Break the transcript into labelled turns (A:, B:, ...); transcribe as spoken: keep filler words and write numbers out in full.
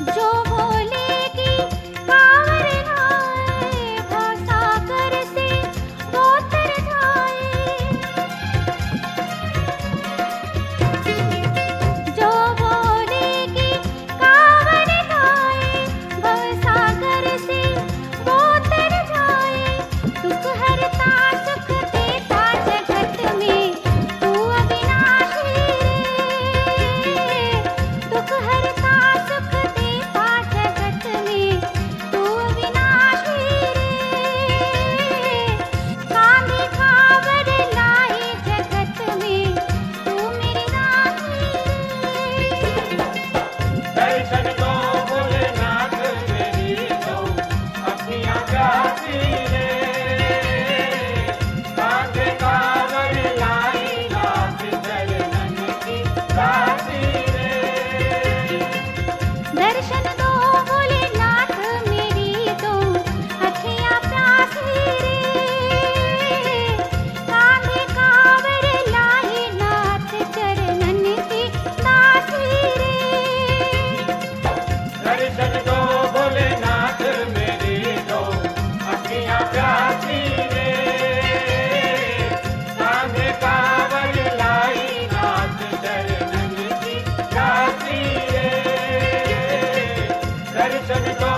A: जो बोलेगी कांवर लाए, भवसागर से वो तर जाए। जो बोलेगी कांवर लाए, भवसागर से वो तर जाए। दुख हरता सुख देता जगत में तू अविनाशी रे। दुख हरता सुख देता जगत में तू अविनाशी रे। कांधे कांवर लाई जगत में तू मेरी राही रे।
B: दर्शन दो भोलेनाथ मेरी दो अखियां प्यासी रे। कांधे कांवर लाई नाथ चरणन की दासी रे।
A: दर्शन दो भोलेनाथ मेरी दो अखियां प्यासी रे। कांधे कांवर लाई नाथ चरणन की दासी रे।
B: दर्शन दो भोलेनाथ मेरी दो अखियां प्यासी रे। कांधे कांवर लाई नाथ चरणन की दासी रे। दर्शन दो